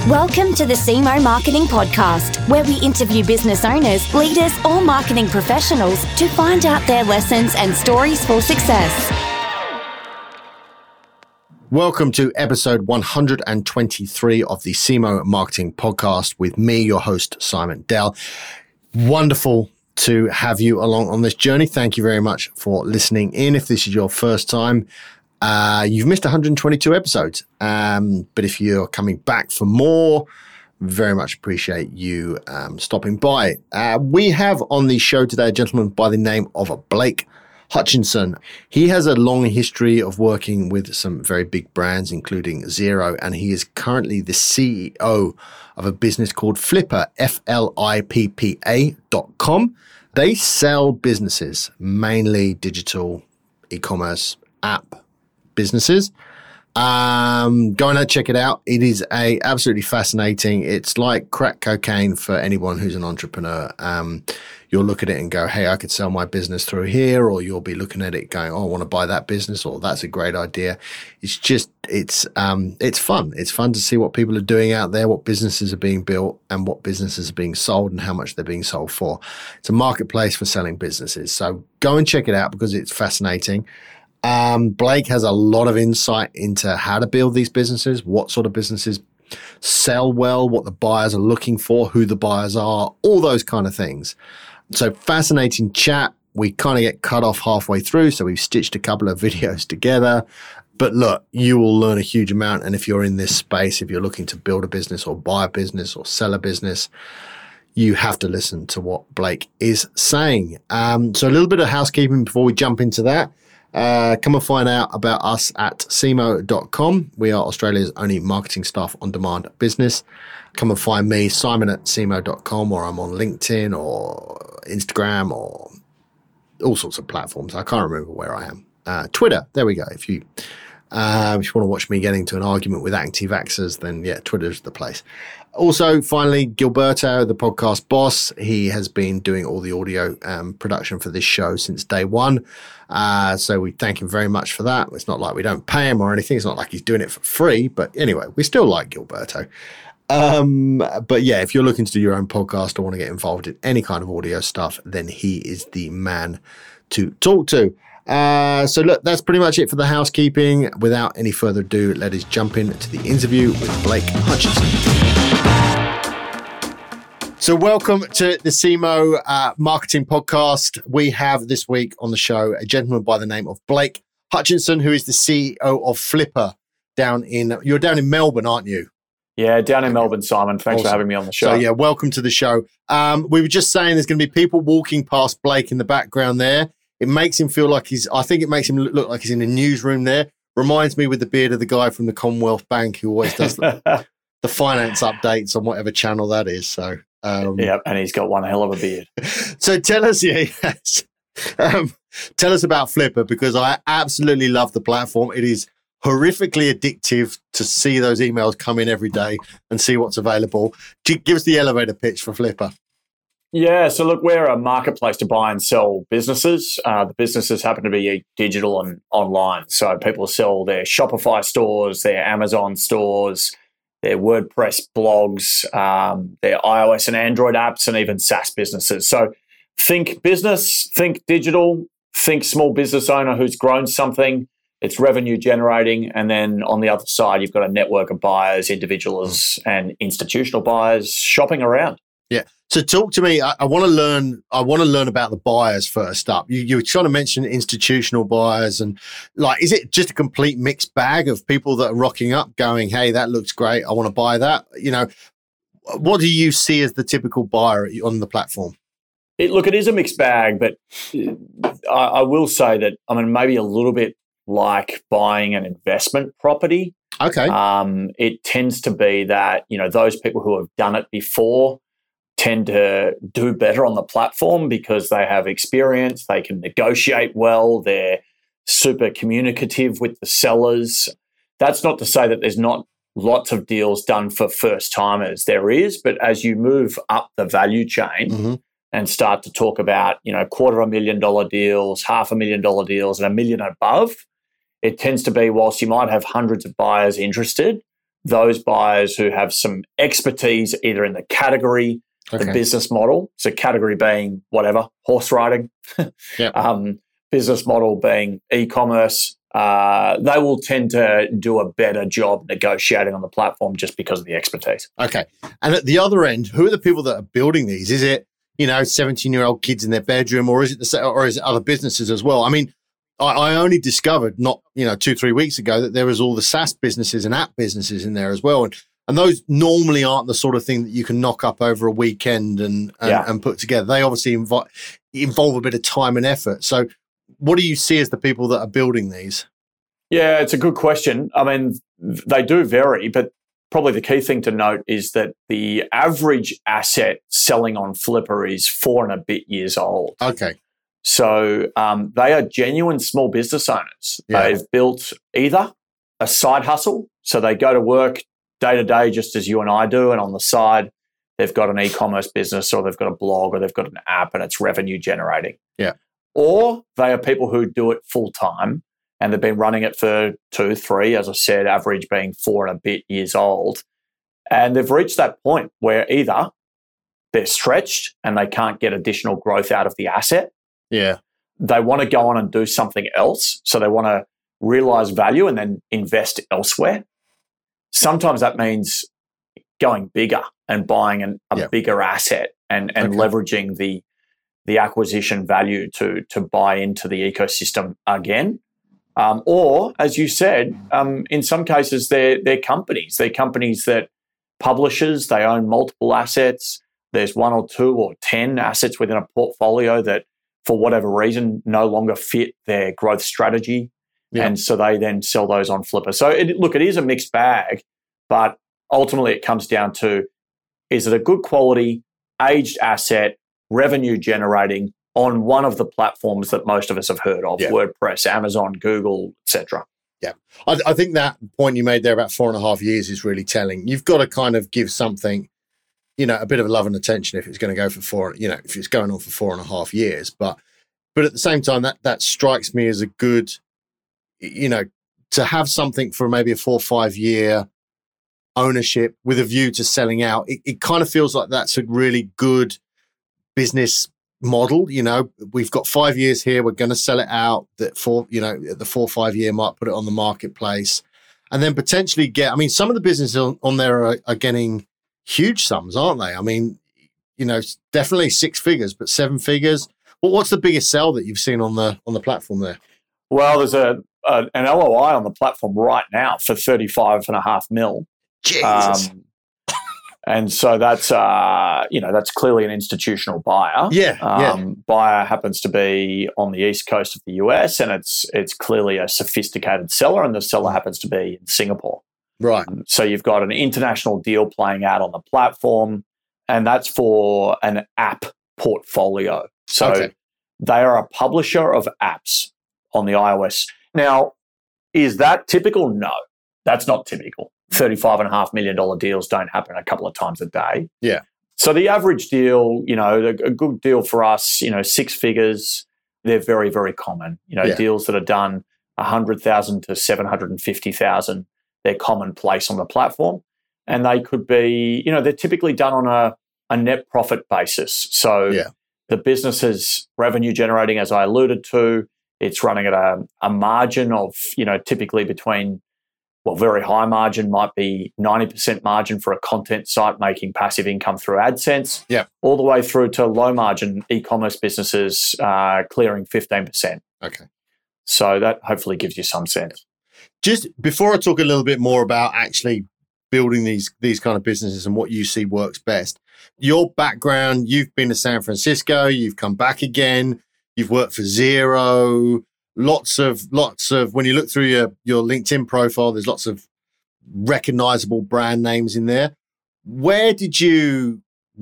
Welcome to the CMO Marketing Podcast, where we interview business owners, leaders, or marketing professionals to find out their lessons and stories for success. Welcome to episode 123 of the CMO Marketing Podcast with me, your host, Simon Dell. Wonderful to have you along on this journey. Thank you very much for listening in. If this is your first time, you've missed 122 episodes. But if you're coming back for more, very much appreciate you stopping by. We have on the show today a gentleman by the name of Blake Hutchinson. He has a long history of working with some very big brands, including Xero, and he is currently the CEO of a business called Flippa, FLIPPA.com. They sell businesses, mainly digital e-commerce app businesses. Go and check it out. It is absolutely fascinating. It's like crack cocaine for anyone who's an entrepreneur. You'll look at it and go, hey, I could sell my business through here, or you'll be looking at it going, oh, I want to buy that business, or that's a great idea. It's just, it's fun. It's fun to see what people are doing out there, what businesses are being built and what businesses are being sold and how much they're being sold for. It's a marketplace for selling businesses. So go and check it out because it's fascinating. Blake has a lot of insight into how to build these businesses, what sort of businesses sell well, what the buyers are looking for, who the buyers are, all those kind of things. So fascinating chat. We kind of get cut off halfway through, so we've stitched a couple of videos together. But look, you will learn a huge amount. And if you're in this space, if you're looking to build a business or buy a business or sell a business, you have to listen to what Blake is saying. So a little bit of housekeeping before we jump into that. Come and find out about us at cmo.com. We are Australia's only marketing staff on demand business. Come and find me, Simon at cmo.com, or I'm on LinkedIn or Instagram or all sorts of platforms. I can't remember where I am. Twitter, there we go. If you want to watch me getting into an argument with anti-vaxxers, then yeah, Twitter's the place. Also, finally, Gilberto, the podcast boss, he has been doing all the audio production for this show since day one. So we thank him very much for that. It's not like we don't pay him or anything. It's not like he's doing it for free. But anyway, we still like Gilberto. But yeah, if you're looking to do your own podcast or want to get involved in any kind of audio stuff, then he is the man to talk to. So look, that's pretty much it for the housekeeping. Without any further ado, let us jump into the interview with Blake Hutchinson. So welcome to the CMO Marketing Podcast. We have this week on the show a gentleman by the name of Blake Hutchinson, who is the CEO of Flippa you're down in Melbourne, aren't you? Yeah, down in Melbourne, Simon. Thanks for having me on the show. So yeah, welcome to the show. We were just saying there's going to be people walking past Blake in the background there. It makes him feel like it makes him look like he's in a newsroom there. Reminds me with the beard of the guy from the Commonwealth Bank who always does the finance updates on whatever channel that is. So yeah, and he's got one hell of a beard. So tell us, tell us about Flippa, because I absolutely love the platform. It is horrifically addictive to see those emails come in every day and see what's available. Give us the elevator pitch for Flippa. Yeah, so look, we're a marketplace to buy and sell businesses. The businesses happen to be digital and online. So people sell their Shopify stores, their Amazon stores, their WordPress blogs, their iOS and Android apps, and even SaaS businesses. So think business, think digital, think small business owner who's grown something, it's revenue generating, and then on the other side, you've got a network of buyers, individuals and institutional buyers shopping around. Yeah. So talk to me. I want to learn about the buyers first up. You were trying to mention institutional buyers, and like, is it just a complete mixed bag of people that are rocking up going, hey, that looks great, I want to buy that? You know, what do you see as the typical buyer on the platform? It is a mixed bag, but I will say that, I mean, maybe a little bit like buying an investment property. Okay. It tends to be that, you know, those people who have done it before tend to do better on the platform because they have experience, they can negotiate well, they're super communicative with the sellers. That's not to say that there's not lots of deals done for first timers. There is, but as you move up the value chain and start to talk about, you know, $250,000 deals, $500,000 deals, and $1 million above, it tends to be, whilst you might have hundreds of buyers interested, those buyers who have some expertise either in the category, the business model, so category being whatever, horse riding, business model being e-commerce, they will tend to do a better job negotiating on the platform just because of the expertise. Okay. And at the other end, who are the people that are building these? Is it, 17-year-old kids in their bedroom, or is it other businesses as well? I mean, I only discovered not, 2-3 weeks ago that there was all the SaaS businesses and app businesses in there as well. And those normally aren't the sort of thing that you can knock up over a weekend and put together. They obviously involve a bit of time and effort. So what do you see as the people that are building these? Yeah, it's a good question. I mean, they do vary, but probably the key thing to note is that the average asset selling on Flippa is 4 and a bit years old. Okay. So they are genuine small business owners. Yeah. They've built either a side hustle, so they go to work day to day just as you and I do, and on the side they've got an e-commerce business, or they've got a blog, or they've got an app and it's revenue generating. Yeah. Or they are people who do it full time and they've been running it for 2, 3, as I said, average being 4 and a bit years old. And they've reached that point where either they're stretched and they can't get additional growth out of the asset. Yeah. They want to go on and do something else. So they want to realize value and then invest elsewhere. Sometimes that means going bigger and buying a bigger asset and leveraging the acquisition value to buy into the ecosystem again. Or, as you said, in some cases, they're companies. They're companies that publishers, they own multiple assets. There's 1 or 2 or 10 assets within a portfolio that, for whatever reason, no longer fit their growth strategy. Yeah. And so they then sell those on Flippa. So, it is a mixed bag, but ultimately it comes down to, is it a good quality, aged asset, revenue generating on one of the platforms that most of us have heard of, WordPress, Amazon, Google, etc. Yeah. I think that point you made there about 4.5 years is really telling. You've got to kind of give something, a bit of love and attention if it's going to go for if it's going on for 4.5 years. But at the same time, that strikes me as a good, to have something for maybe a 4 or 5 year ownership with a view to selling out. It kind of feels like that's a really good business model. We've got 5 years here. We're going to sell it out at the 4 or 5 year mark, put it on the marketplace, and then potentially some of the businesses on there are getting huge sums, aren't they? I mean, definitely 6 figures, but 7 figures. Well, what's the biggest sell that you've seen on the platform there? Well, there's an LOI on the platform right now for 35.5 mil. Jesus. And so that's that's clearly an institutional buyer. Buyer happens to be on the east coast of the US, and it's clearly a sophisticated seller, and the seller happens to be in Singapore. Right. So you've got an international deal playing out on the platform, and that's for an app portfolio. So they are a publisher of apps on the iOS. Now, is that typical? No, that's not typical. $35.5 million deals don't happen a couple of times a day. Yeah. So the average deal, a good deal for us, 6 figures, they're very, very common. Deals that are done 100,000 to 750,000, they're commonplace on the platform. And they could be, they're typically done on a net profit basis. So the business is revenue generating, as I alluded to. It's running at a margin of, typically between, very high margin might be 90% margin for a content site making passive income through AdSense, all the way through to low margin e-commerce businesses clearing 15%. Okay. So that hopefully gives you some sense. Just before I talk a little bit more about actually building these kind of businesses and what you see works best, your background, you've been to San Francisco, you've come back again, you've worked for Xero. Lots of when you look through your LinkedIn profile, there's lots of recognizable brand names in there. Where did the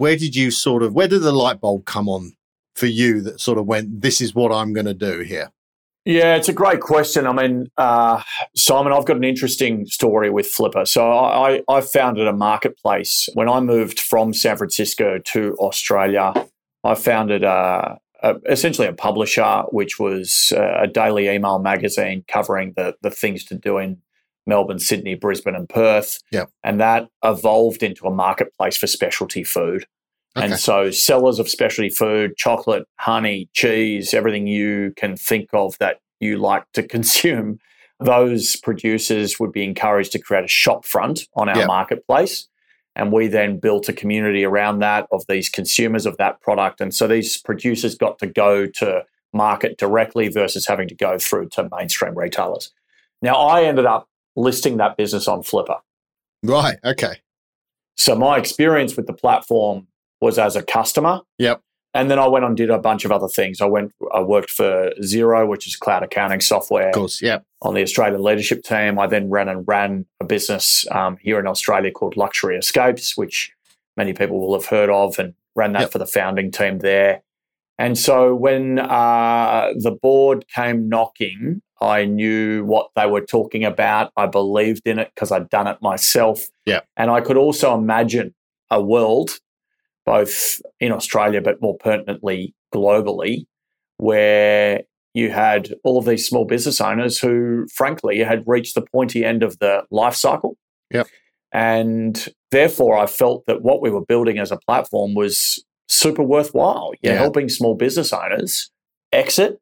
light bulb come on for you that sort of went, this is what I'm going to do here? Yeah, it's a great question. I mean, Simon, I've got an interesting story with Flippa. So I founded a marketplace. When I moved from San Francisco to Australia, I founded essentially a publisher, which was a daily email magazine covering the things to do in Melbourne, Sydney, Brisbane, and Perth. Yeah. And that evolved into a marketplace for specialty food. Okay. And so sellers of specialty food, chocolate, honey, cheese, everything you can think of that you like to consume, those producers would be encouraged to create a shop front on our marketplace. And we then built a community around that of these consumers of that product. And so these producers got to go to market directly versus having to go through to mainstream retailers. Now, I ended up listing that business on Flippa. Right. Okay. So my experience with the platform was as a customer. Yep. And then I went on and did a bunch of other things. I worked for Xero, which is cloud accounting software. Of course, yeah. On the Australian leadership team. I then ran a business here in Australia called Luxury Escapes, which many people will have heard of, and ran that for the founding team there. And so when the board came knocking, I knew what they were talking about. I believed in it because I'd done it myself. Yeah. And I could also imagine a world, both in Australia but more pertinently globally, where you had all of these small business owners who, frankly, had reached the pointy end of the life cycle. Yep. And therefore, I felt that what we were building as a platform was super worthwhile. You're helping small business owners exit,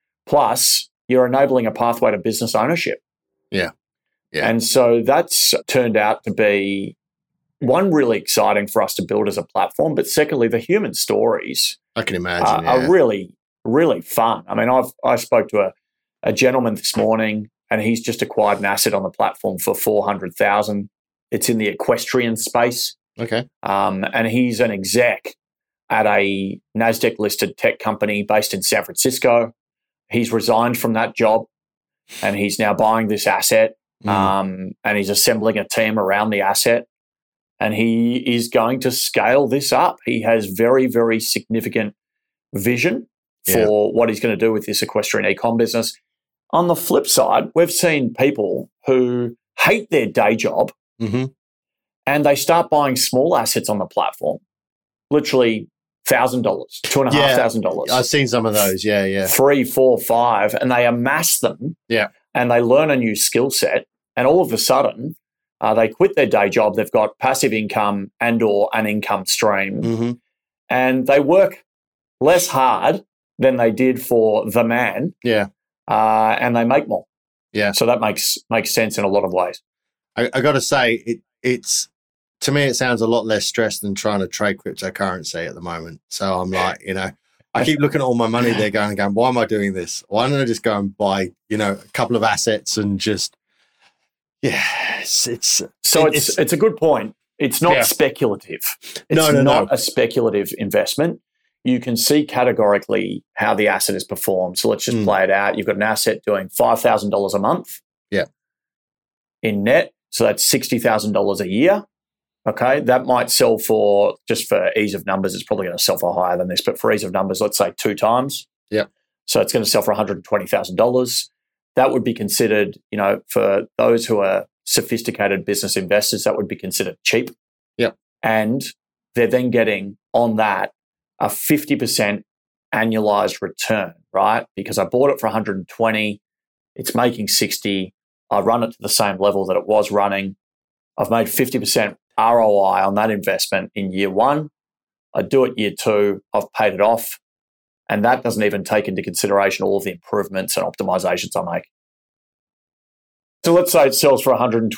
plus you're enabling a pathway to business ownership. Yeah. Yeah. And so that's turned out to be, one, really exciting for us to build as a platform, but secondly, the human stories I can imagine are really, really fun. I mean, I spoke to a gentleman this morning, and he's just acquired an asset on the platform for $400,000. It's in the equestrian space. Okay. And he's an exec at a NASDAQ-listed tech company based in San Francisco. He's resigned from that job, and he's now buying this asset, and he's assembling a team around the asset, and he is going to scale this up. He has very, very significant vision for what he's going to do with this equestrian e-com business. On the flip side, we've seen people who hate their day job, and they start buying small assets on the platform, literally $1,000, $2,500. I've seen some of those. Yeah. $3, $4, $5, and they amass them. Yeah. And they learn a new skill set, and all of a sudden, they quit their day job. They've got passive income and/or an income stream, and they work less hard than they did for the man. Yeah. And they make more. Yeah. So that makes sense in a lot of ways. I got to say, it's to me, it sounds a lot less stress than trying to trade cryptocurrency at the moment. So I'm like, I keep looking at all my money there going, why am I doing this? Why don't I just go and buy, a couple of assets and just, it's a good point. It's not speculative. It's not a speculative investment. You can see categorically how the asset has performed. So let's just play it out. You've got an asset doing $5,000 a month in net. So that's $60,000 a year. Okay, that might sell for, just for ease of numbers, it's probably going to sell for higher than this, but for ease of numbers, let's say 2 times. Yeah. So it's going to sell for $120,000. That would be considered, for those who are sophisticated business investors, that would be considered cheap. Yeah. And they're then getting on that a 50% annualized return, right? Because I bought it for 120, it's making 60. I run it to the same level that it was running. I've made 50% ROI on that investment in year 1. I do it year 2. I've paid it off. And that doesn't even take into consideration all of the improvements and optimizations I make. So let's say it sells for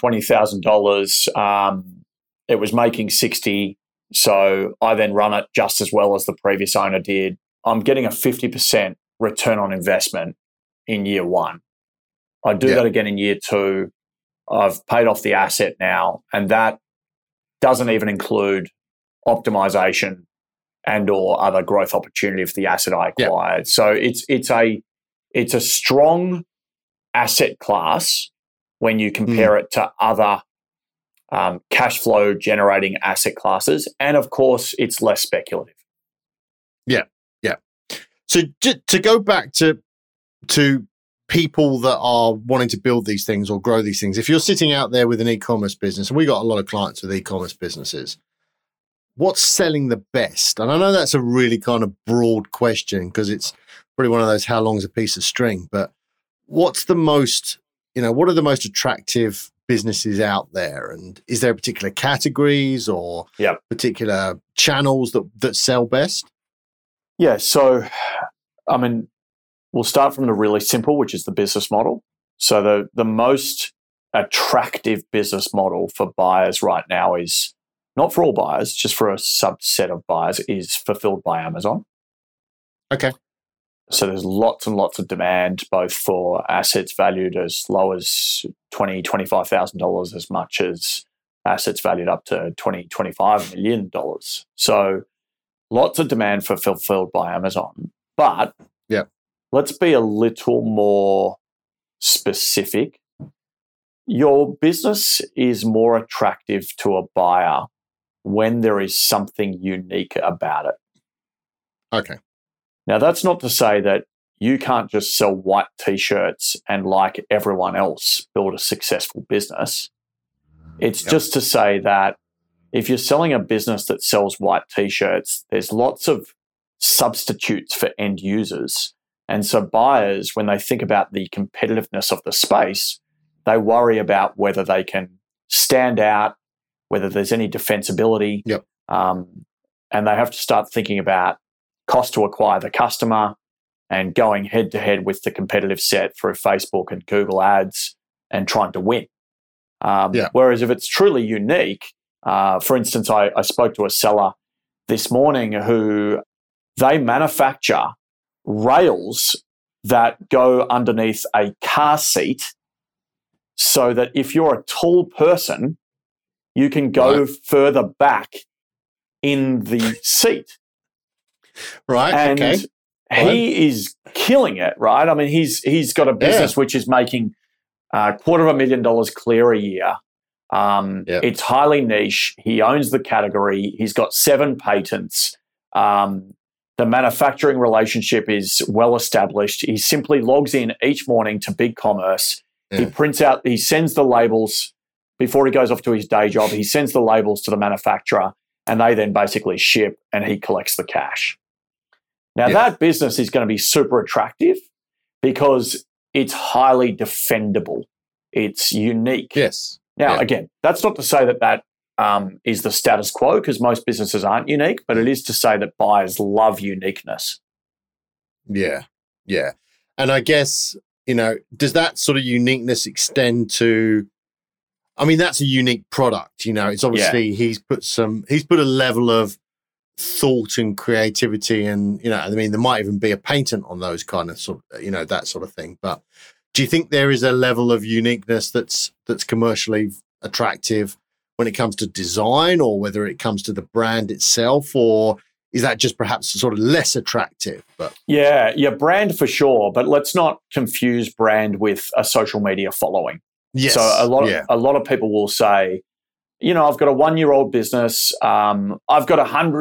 $120,000. It was making 60. So I then run it just as well as the previous owner did. I'm getting a 50% return on investment in year 1. I do that again in year 2. I've paid off the asset now, and that doesn't even include optimization and or other growth opportunity for the asset I acquired. So it's a strong asset class when you compare it to other cash flow generating asset classes, and of course, it's less speculative. Yeah. So to go back to people that are wanting to build these things or grow these things, if you're sitting out there with an e-commerce business, and we got a lot of clients with e-commerce businesses, what's selling the best? And I know that's a really kind of broad question because it's probably one of those how long's a piece of string, but what's the most, what are the most attractive businesses out there? And is there particular categories or particular channels that sell best? Yeah. So, I mean, we'll start from the really simple, which is the business model. So the most attractive business model for buyers right now is, not for all buyers, just for a subset of buyers, is fulfilled by Amazon. Okay. So there's lots and lots of demand, both for assets valued as low as $20,000, $25,000, as much as assets valued up to $20, $25 million. So lots of demand for fulfilled by Amazon. But let's be a little more specific. Your business is more attractive to a buyer when there is something unique about it. Okay. Now, that's not to say that you can't just sell white T-shirts and, like everyone else, build a successful business. It's just to say that if you're selling a business that sells white T-shirts, there's lots of substitutes for end users. And so buyers, when they think about the competitiveness of the space, they worry about whether they can stand out, whether there's any defensibility. And they have to start thinking about cost to acquire the customer and going head to head with the competitive set through Facebook and Google ads and trying to win. Whereas if it's truly unique, for instance, I spoke to a seller this morning who they manufacture rails that go underneath a car seat so that if you're a tall person, you can go further back in the seat. Right. And he is killing it, right? I mean, he's got a business which is making $250,000 clear a year. It's highly niche. He owns the category. He's got 7 patents. The manufacturing relationship is well established. He simply logs in each morning to BigCommerce. He prints out, he sends the labels before he goes off to his day job. He sends the labels to the manufacturer and they then basically ship and he collects the cash. Now, that business is going to be super attractive because it's highly defendable. It's unique. Yes. Now, again, that's not to say that is the status quo, because most businesses aren't unique, but it is to say that buyers love uniqueness. Yeah. And I guess, does that sort of uniqueness extend to, I mean, that's a unique product, it's obviously he's put a level of thought and creativity and, I mean, there might even be a patent on those kind of that sort of thing. But do you think there is a level of uniqueness that's commercially attractive when it comes to design, or whether it comes to the brand itself, or is that just perhaps sort of less attractive? But brand for sure, but let's not confuse brand with a social media following. Yes. So a lot of people will say, I've got a 1-year-old business. I've got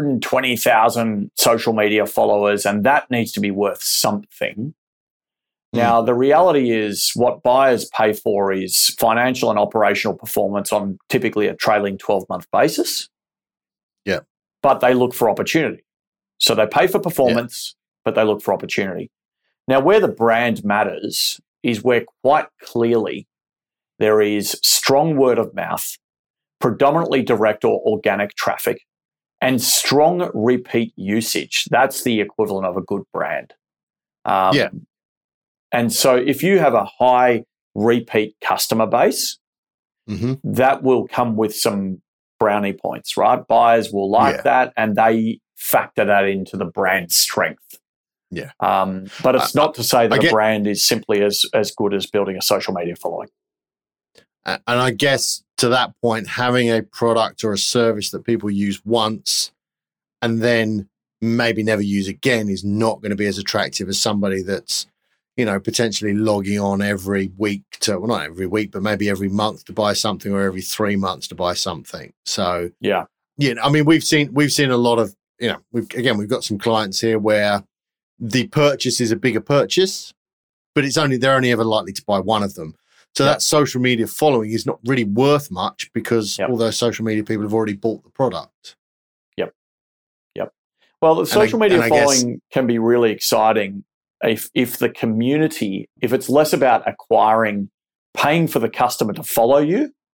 120,000 social media followers, and that needs to be worth something. Now, the reality is what buyers pay for is financial and operational performance on typically a trailing 12-month basis. Yeah. But they look for opportunity. So they pay for performance, but they look for opportunity. Now, where the brand matters is where quite clearly there is strong word of mouth, predominantly direct or organic traffic, and strong repeat usage. That's the equivalent of a good brand. And so if you have a high repeat customer base, that will come with some brownie points, right? Buyers will like that, and they factor that into the brand strength. Yeah. But it's not to say that a brand is simply as good as building a social media following. And I guess to that point, having a product or a service that people use once and then maybe never use again is not going to be as attractive as somebody that's, potentially logging on every week not every week, but maybe every month to buy something, or every 3 months to buy something. So, I mean, we've seen a lot of, we've got some clients here where the purchase is a bigger purchase, but they're only ever likely to buy one of them. So that social media following is not really worth much because all those social media people have already bought the product. Yep. Well, the social media following can be really exciting if the community, if it's less about paying for the customer to follow you,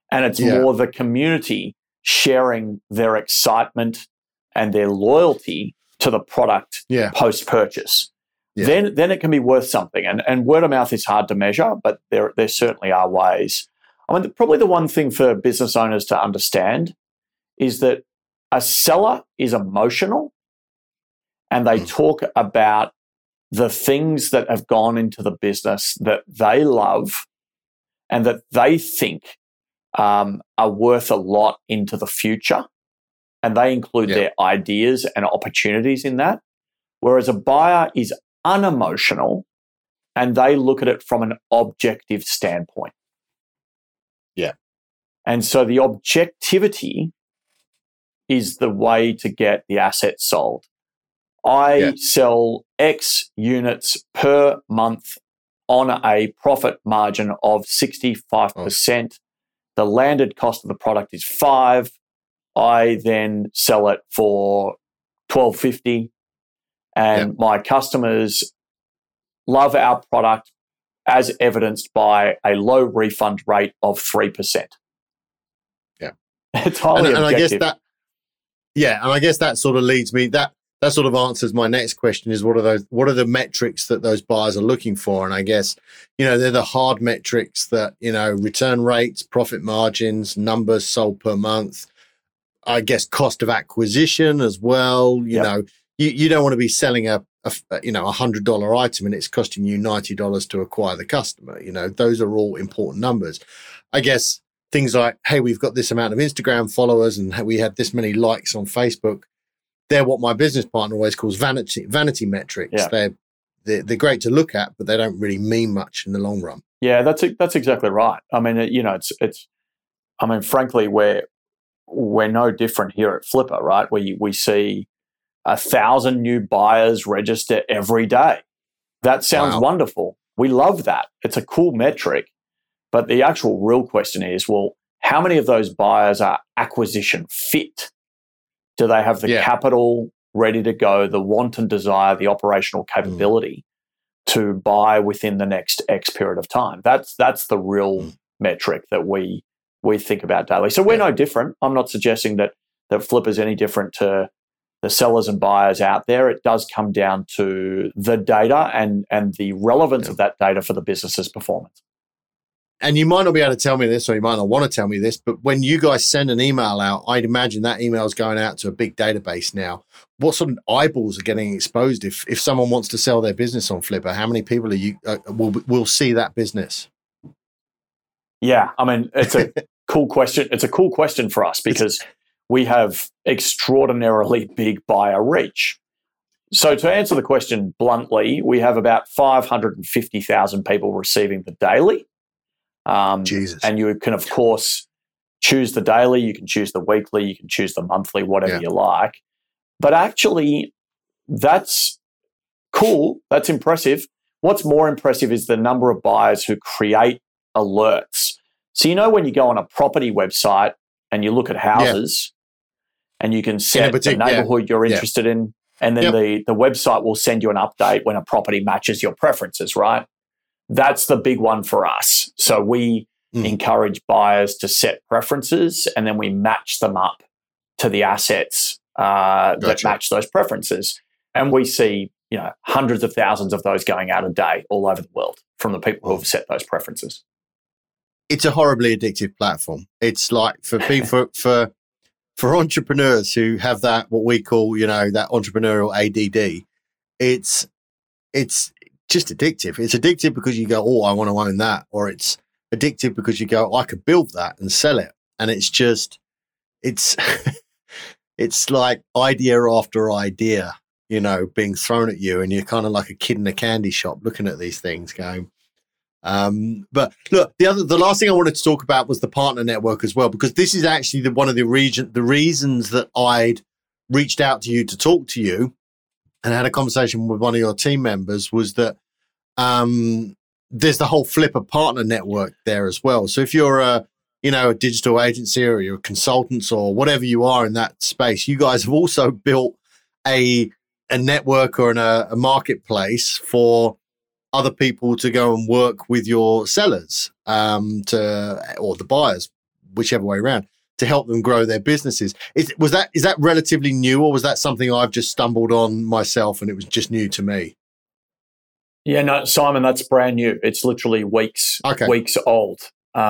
And it's more the community sharing their excitement and their loyalty to the product post-purchase. Then it can be worth something. And word of mouth is hard to measure, but there certainly are ways. I mean, probably the one thing for business owners to understand is that a seller is emotional, and they talk about the things that have gone into the business that they love and that they think are worth a lot into the future. And they include their ideas and opportunities in that. Whereas a buyer is unemotional and they look at it from an objective standpoint. Yeah. And so the objectivity is the way to get the asset sold. I sell X units per month on a profit margin of 65%. The landed cost of the product is $5. I then sell it for $12.50, and my customers love our product, as evidenced by a low refund rate of 3%. Yeah, it's highly objective. And I guess that sort of leads me that sort of answers my next question: is what are the metrics that those buyers are looking for? And I guess they're the hard metrics that return rates, profit margins, numbers sold per month. I guess cost of acquisition as well. You don't want to be selling a $100 item and it's costing you $90 to acquire the customer. Those are all important numbers. I guess things like, hey, we've got this amount of Instagram followers and we had this many likes on Facebook. They're what my business partner always calls vanity metrics. Yeah. They're great to look at, but they don't really mean much in the long run. Yeah, that's exactly right. I mean, frankly, we're no different here at Flippa, right? We see 1,000 new buyers register every day. That sounds wonderful. We love that. It's a cool metric. But the actual real question is, well, how many of those buyers are acquisition fit? Do they have the capital ready to go, the want and desire, the operational capability to buy within the next X period of time? That's the real metric that we think about daily. So we're no different. I'm not suggesting that Flippa is any different to the sellers and buyers out there. It does come down to the data and the relevance of that data for the business's performance. And you might not be able to tell me this, or you might not want to tell me this, but when you guys send an email out, I'd imagine that email is going out to a big database now. What sort of eyeballs are getting exposed if someone wants to sell their business on Flippa? How many people will see that business? Yeah, I mean, it's a cool question. It's a cool question for us because we have extraordinarily big buyer reach. So to answer the question bluntly, we have about 550,000 people receiving the daily. Jesus. And you can, of course, choose the daily, you can choose the weekly, you can choose the monthly, whatever you like. But actually, that's cool. That's impressive. What's more impressive is the number of buyers who create alerts. So, when you go on a property website and you look at houses and you can set the neighborhood you're interested in, and then the website will send you an update when a property matches your preferences, right? That's the big one for us. So we encourage buyers to set preferences and then we match them up to the assets that match those preferences. And we see, hundreds of thousands of those going out a day all over the world from the people who have set those preferences. It's a horribly addictive platform. It's like for people, for entrepreneurs who have that, what we call, that entrepreneurial ADD, it's just addictive. It's addictive because you go, oh, I want to own that. Or it's addictive because you go, I could build that and sell it. And it's it's like idea after idea, being thrown at you. And you're kind of like a kid in a candy shop looking at these things going. But look, the last thing I wanted to talk about was the partner network as well, because this is actually one of the reasons that I'd reached out to you to talk to you and had a conversation with one of your team members was that there's the whole Flippa partner network there as well. So if you're a digital agency or you're a consultant or whatever you are in that space, you guys have also built a network or a marketplace for other people to go and work with your sellers or the buyers whichever way around, to help them grow their businesses. Is that relatively new, or was that something I've just stumbled on myself and it was just new to me? Yeah, no, Simon, that's brand new. It's literally weeks old.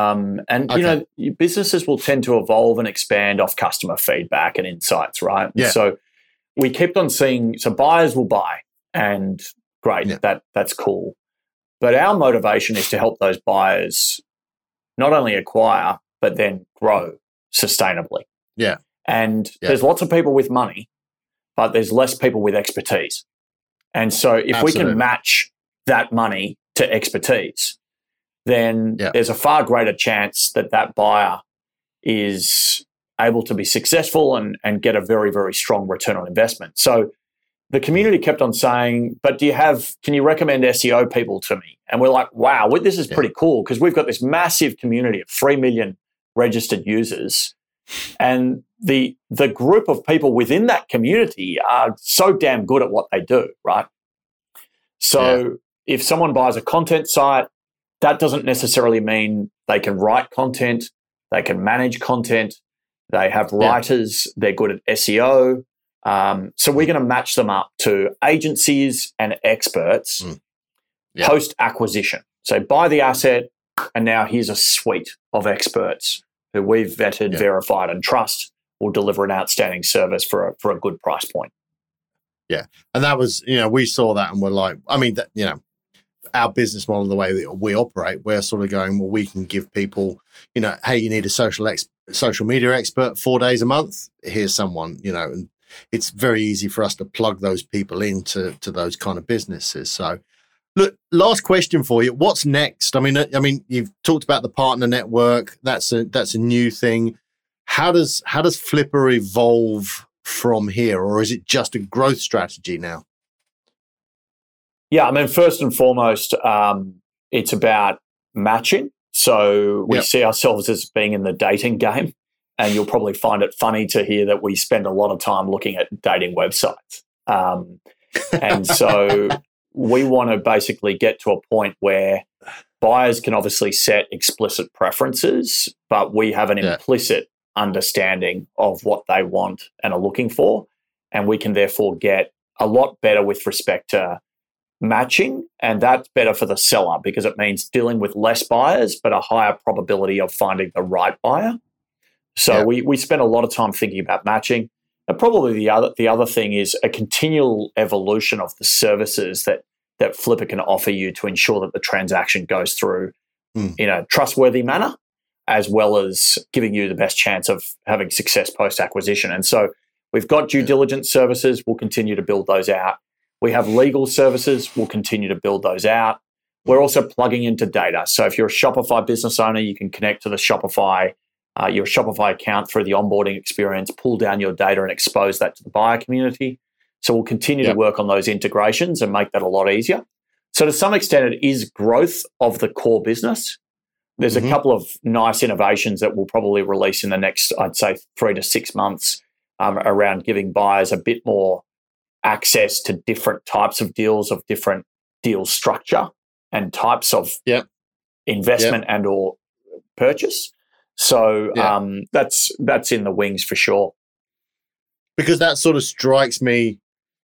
Businesses will tend to evolve and expand off customer feedback and insights, right? Yeah. So we kept on seeing, so buyers will buy, and great, that's cool. But our motivation is to help those buyers not only acquire, but then grow sustainably. Yeah. And there's lots of people with money, but there's less people with expertise. And so if we can match that money to expertise, then there's a far greater chance that that buyer is able to be successful and get a very, very strong return on investment. So the community kept on saying, but can you recommend SEO people to me? And we're like, wow, this is pretty cool, because we've got this massive community of 3 million registered users. And the group of people within that community are so damn good at what they do, right? So if someone buys a content site, that doesn't necessarily mean they can write content, they can manage content, they have writers, they're good at SEO. So we're going to match them up to agencies and experts post-acquisition. So buy the asset, and now here's a suite of experts who we've vetted, verified, and trust will deliver an outstanding service for a good price point. Yeah. And that was, we saw that and we're like, our business model, the way that we operate, we're sort of going, well, we can give people, hey, you need a social media expert 4 days a month. Here's someone, and it's very easy for us to plug those people into those kind of businesses. So, look, last question for you. What's next? I mean, you've talked about the partner network. That's a new thing. How does Flipper evolve from here, or is it just a growth strategy now? Yeah, I mean, first and foremost, it's about matching. So we see ourselves as being in the dating game, and you'll probably find it funny to hear that we spend a lot of time looking at dating websites. And so we want to basically get to a point where buyers can obviously set explicit preferences, but we have an implicit understanding of what they want and are looking for. And we can therefore get a lot better with respect to matching, and that's better for the seller because it means dealing with less buyers but a higher probability of finding the right buyer. So we spend a lot of time thinking about matching. And probably the other thing is a continual evolution of the services that Flipper can offer you to ensure that the transaction goes through in a trustworthy manner, as well as giving you the best chance of having success post-acquisition. And so we've got due diligence services. We'll continue to build those out. We have legal services. We'll continue to build those out. We're also plugging into data. So if you're a Shopify business owner, you can connect to the Shopify, your Shopify account through the onboarding experience, pull down your data and expose that to the buyer community. So we'll continue to work on those integrations and make that a lot easier. So to some extent, it is growth of the core business. There's a couple of nice innovations that we'll probably release in the next, I'd say, 3 to 6 months around giving buyers a bit more access to different types of deals, of different deal structure and types of investment and or purchase. So that's in the wings for sure. Because that sort of strikes me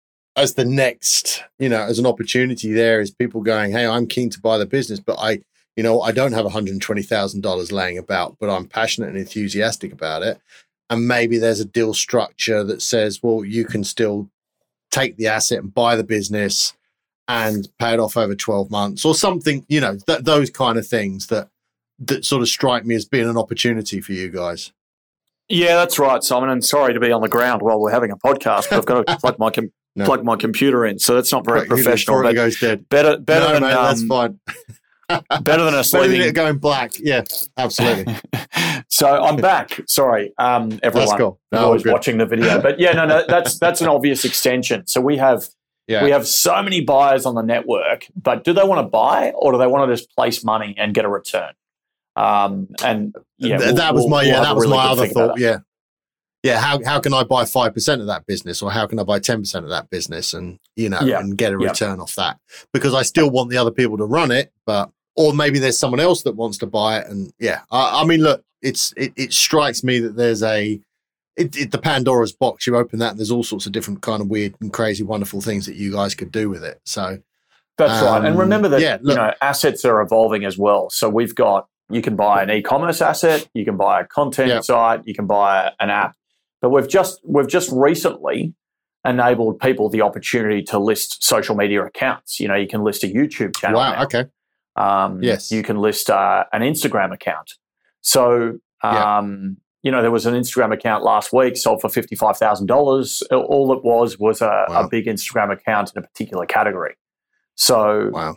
as the next, as an opportunity there is people going, hey, I'm keen to buy the business, but I don't have $120,000 laying about, but I'm passionate and enthusiastic about it. And maybe there's a deal structure that says, well, you can still take the asset and buy the business and pay it off over 12 months or something, those kind of things that sort of strike me as being an opportunity for you guys. Yeah, that's right, Simon. And sorry to be on the ground while we're having a podcast, but I've got to plug my computer in, so that's not very professional. Before it goes dead. Better than mate, that's fine. Better than us leaving it going black. Yeah, absolutely. So I'm back. Sorry, everyone. That's cool. Always watching the video, but that's an obvious extension. So we have so many buyers on the network, but do they want to buy or do they want to just place money and get a return? That was my other thought. Yeah. How can I buy 5% of that business, or how can I buy 10% of that business, and and get a return off that? Because I still want the other people to run it, or maybe there's someone else that wants to buy it. And I mean, look, it strikes me that there's the Pandora's box. You open that, and there's all sorts of different kind of weird and crazy, wonderful things that you guys could do with it. So that's right. And remember that assets are evolving as well. So you can buy an e-commerce asset, you can buy a content site, you can buy an app. But we've just recently enabled people the opportunity to list social media accounts. You can list a YouTube channel. Wow. Now. Okay. Yes. You can list an Instagram account. So, there was an Instagram account last week sold for $55,000. All it was a big Instagram account in a particular category. So,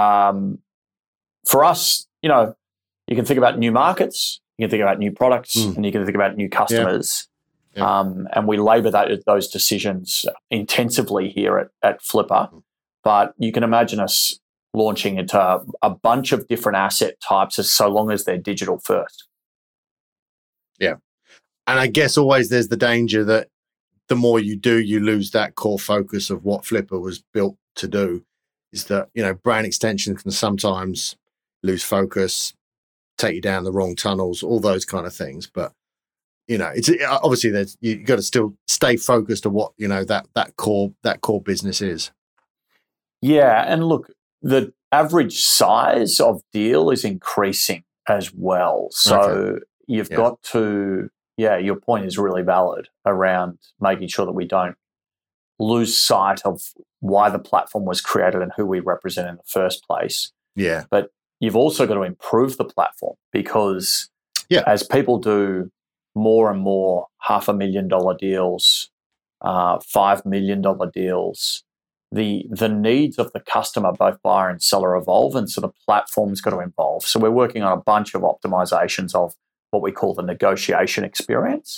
for us, you can think about new markets, you can think about new products, and you can think about new customers. Yeah. And we labour those decisions intensively here at Flipper. But you can imagine us launching into a bunch of different asset types so long as they're digital first. Yeah. And I guess always there's the danger that the more you do, you lose that core focus of what Flipper was built to do, is that, brand extension can sometimes lose focus, take you down the wrong tunnels, all those kind of things. But it's obviously you got to still stay focused on what that core business is. Yeah, and look, the average size of deal is increasing as well. So you've got to, your point is really valid around making sure that we don't lose sight of why the platform was created and who we represent in the first place. Yeah, but you've also got to improve the platform because as people do more and more $500,000 deals, $5 million deals, the needs of the customer, both buyer and seller, evolve, and so the platform's got to evolve. So we're working on a bunch of optimizations of what we call the negotiation experience.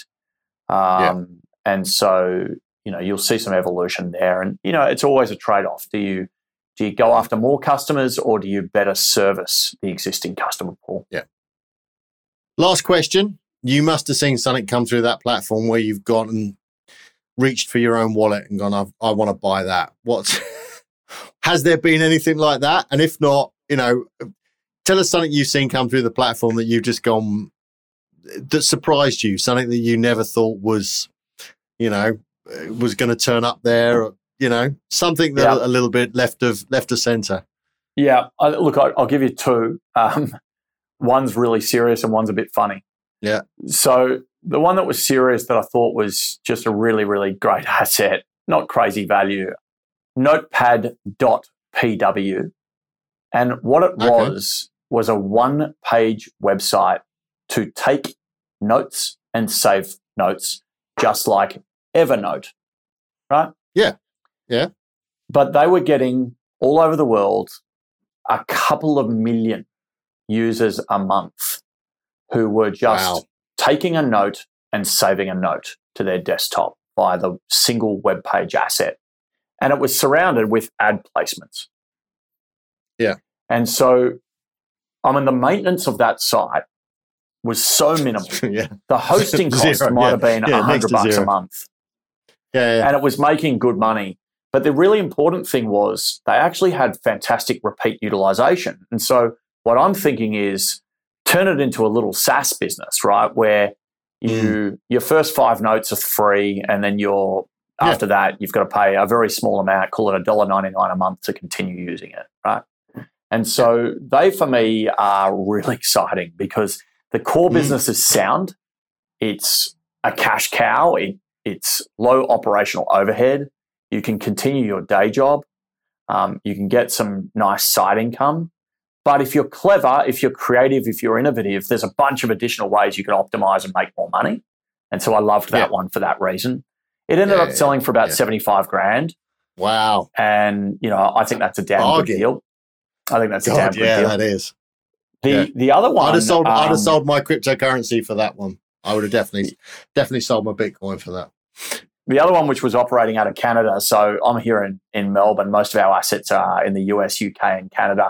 And so, you'll see some evolution there. And, it's always a trade-off. Do you go after more customers or do you better service the existing customer pool? Yeah. Last question. You must have seen something come through that platform where you've gone and reached for your own wallet and gone, I want to buy that. Has there been anything like that? And if not, tell us something you've seen come through the platform that you've just gone, that surprised you, something that you never thought was going to turn up there, or, something that a little bit left of center. Yeah. Look, I'll give you two. One's really serious and one's a bit funny. Yeah. So the one that was serious that I thought was just a really, really great asset, not crazy value, Notepad.pw. And what it was a one-page website to take notes and save notes, just like Evernote, right? Yeah. Yeah. But they were getting all over the world a couple of million users a month who were just taking a note and saving a note to their desktop via the single web page asset. And it was surrounded with ad placements. Yeah. And so, the maintenance of that site was so minimal. The hosting cost might have been $100 a month. Yeah. And it was making good money. But the really important thing was they actually had fantastic repeat utilization. And so what I'm thinking is turn it into a little SaaS business, right? Where your first 5 notes are free, and then after that, you've got to pay a very small amount, call it $1.99 a month to continue using it, right? And so they, for me, are really exciting because the core business is sound. It's a cash cow. It's low operational overhead. You can continue your day job. You can get some nice side income. But if you're clever, if you're creative, if you're innovative, there's a bunch of additional ways you can optimize and make more money. And so I loved that one for that reason. It ended up selling for about $75,000. Wow. And, I think that's a damn good deal. I think that's a damn good deal. Yeah, that is. The other one... I'd have sold my cryptocurrency for that one. I would have definitely sold my Bitcoin for that. The other one, which was operating out of Canada, so I'm here in Melbourne. Most of our assets are in the US, UK, and Canada,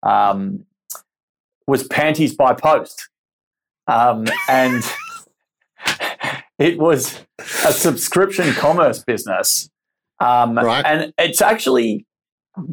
was Panties by Post. And it was a subscription commerce business. Right. And it's actually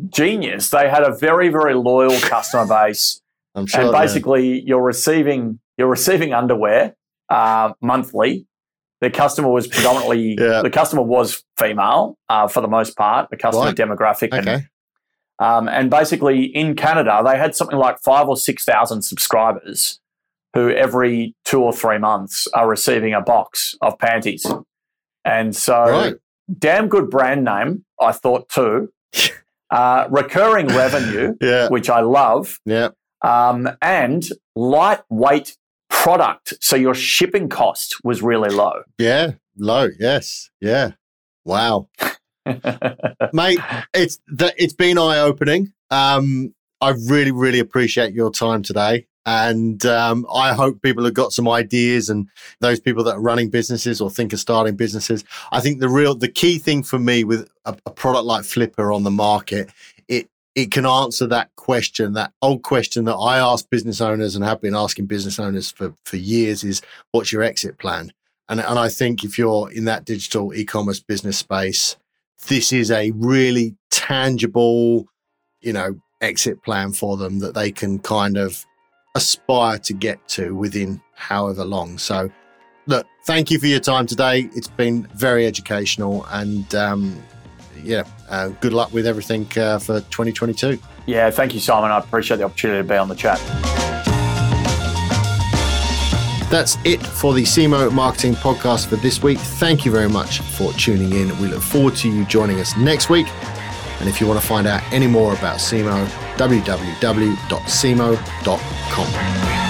genius. They had a very, very loyal customer base. I'm sure. And basically, you're receiving you're receiving underwear monthly. The customer was predominantly the customer was female for the most part. The customer demographic, and basically in Canada they had something like 5,000 or 6,000 subscribers who every 2 or 3 months are receiving a box of panties, and so damn good brand name, I thought too. Recurring revenue, which I love, and lightweight product, so your shipping cost was really low. Low. Yes. Wow. Mate, it's been eye-opening. I really, really appreciate your time today. And I hope people have got some ideas, and those people that are running businesses or think of starting businesses. I think the key thing for me with a product like Flipper on the market, it can answer that question, that old question that I ask business owners and have been asking business owners for years is, what's your exit plan? And I think if you're in that digital e-commerce business space, this is a really tangible, exit plan for them that they can kind of aspire to get to within however long. So look, thank you for your time today. It's been very educational, and good luck with everything for 2022. Yeah, thank you, Simon. I appreciate the opportunity to be on the chat. That's it for the SEMO Marketing Podcast for this week. Thank you very much for tuning in. We look forward to you joining us next week. And if you want to find out any more about SEMO, www.semo.com.